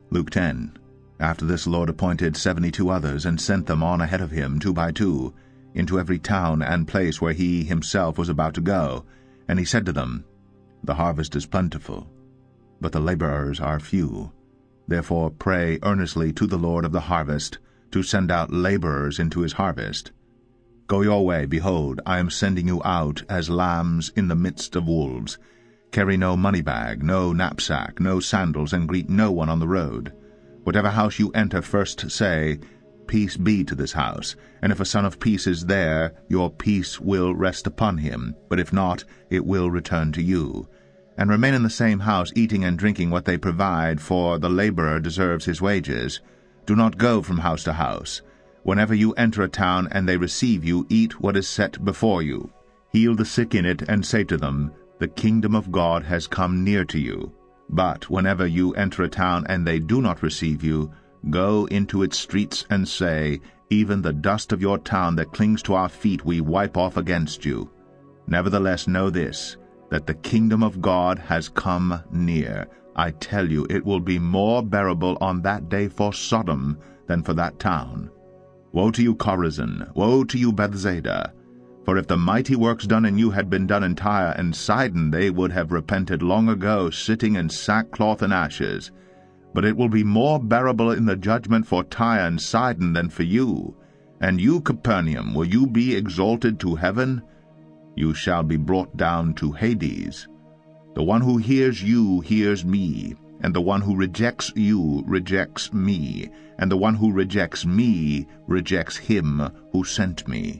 Luke 10. After this the Lord appointed 72 others, and sent them on ahead of him 2 by 2, into every town and place where he himself was about to go. And he said to them, The harvest is plentiful, but the laborers are few. Therefore pray earnestly to the Lord of the harvest to send out laborers into his harvest. Go your way, behold, I am sending you out as lambs in the midst of wolves. Carry no money bag, no knapsack, no sandals, and greet no one on the road. Whatever house you enter, first say, Peace be to this house. And if a son of peace is there, your peace will rest upon him, but if not, it will return to you. And remain in the same house, eating and drinking what they provide, for the laborer deserves his wages. Do not go from house to house. Whenever you enter a town and they receive you, eat what is set before you. Heal the sick in it, and say to them, The kingdom of God has come near to you. But whenever you enter a town and they do not receive you, go into its streets and say, Even the dust of your town that clings to our feet we wipe off against you. Nevertheless know this, that the kingdom of God has come near. I tell you, it will be more bearable on that day for Sodom than for that town. Woe to you, Chorazin! Woe to you, Bethsaida! For if the mighty works done in you had been done in Tyre and Sidon, they would have repented long ago, sitting in sackcloth and ashes. But it will be more bearable in the judgment for Tyre and Sidon than for you. And you, Capernaum, will you be exalted to heaven? You shall be brought down to Hades. The one who hears you hears me, and the one who rejects you rejects me, and the one who rejects me rejects him who sent me.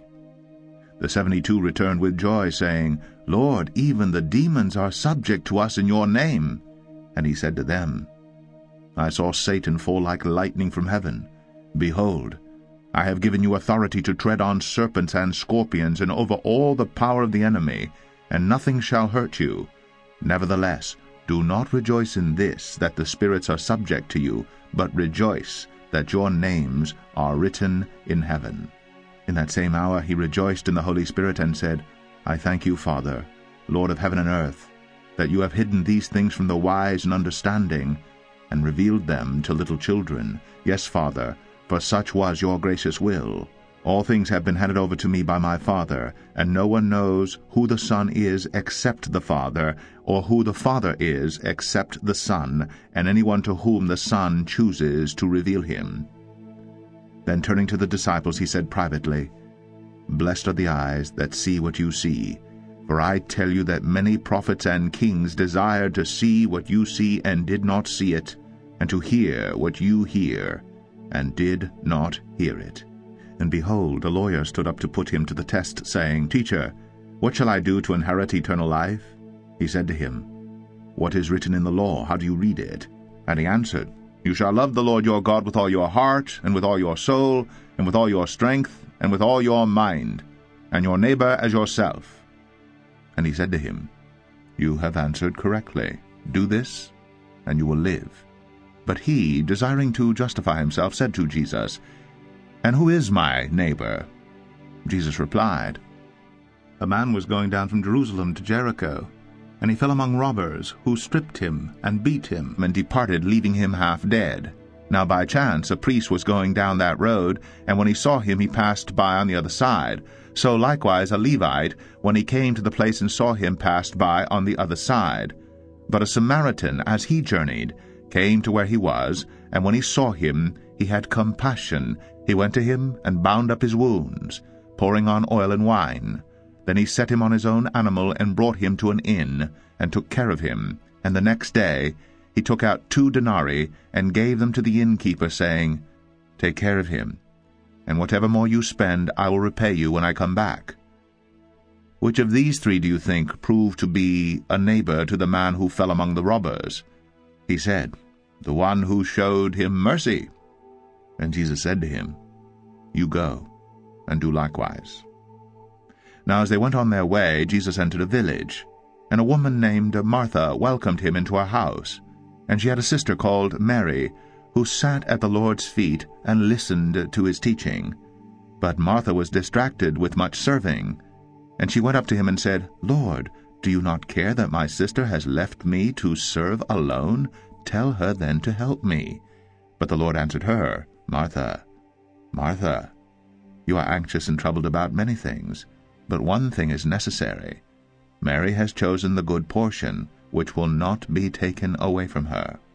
The 72 returned with joy, saying, Lord, even the demons are subject to us in your name. And he said to them, I saw Satan fall like lightning from heaven. Behold, I have given you authority to tread on serpents and scorpions, and over all the power of the enemy, and nothing shall hurt you. Nevertheless, do not rejoice in this, that the spirits are subject to you, but rejoice that your names are written in heaven. In that same hour he rejoiced in the Holy Spirit, and said, I thank you, Father, Lord of heaven and earth, that you have hidden these things from the wise and understanding, and revealed them to little children. Yes, Father, for such was your gracious will. All things have been handed over to me by my Father, and no one knows who the Son is except the Father, or who the Father is except the Son, and anyone to whom the Son chooses to reveal him. Then turning to the disciples he said privately, Blessed are the eyes that see what you see. For I tell you that many prophets and kings desired to see what you see and did not see it, and to hear what you hear and did not hear it. And behold, a lawyer stood up to put him to the test, saying, Teacher, what shall I do to inherit eternal life? He said to him, What is written in the law? How do you read it? And he answered, You shall love the Lord your God with all your heart, and with all your soul, and with all your strength, and with all your mind, and your neighbor as yourself. And he said to him, You have answered correctly. Do this, and you will live. But he, desiring to justify himself, said to Jesus, And who is my neighbor? Jesus replied, A man was going down from Jerusalem to Jericho, and he fell among robbers, who stripped him, and beat him, and departed, leaving him half dead. Now by chance a priest was going down that road, and when he saw him he passed by on the other side. So likewise a Levite, when he came to the place and saw him, passed by on the other side. But a Samaritan, as he journeyed, came to where he was, and when he saw him, he had compassion. He went to him and bound up his wounds, pouring on oil and wine. Then he set him on his own animal and brought him to an inn, and took care of him. And the next day he took out 2 denarii and gave them to the innkeeper, saying, Take care of him, and whatever more you spend I will repay you when I come back. Which of these 3 do you think proved to be a neighbor to the man who fell among the robbers? He said, The one who showed him mercy. And Jesus said to him, You go, and do likewise. Now as they went on their way, Jesus entered a village, and a woman named Martha welcomed him into her house. And she had a sister called Mary, who sat at the Lord's feet and listened to his teaching. But Martha was distracted with much serving. And she went up to him and said, Lord, do you not care that my sister has left me to serve alone? Tell her then to help me. But the Lord answered her, Martha, Martha, you are anxious and troubled about many things, but one thing is necessary. Mary has chosen the good portion, which will not be taken away from her.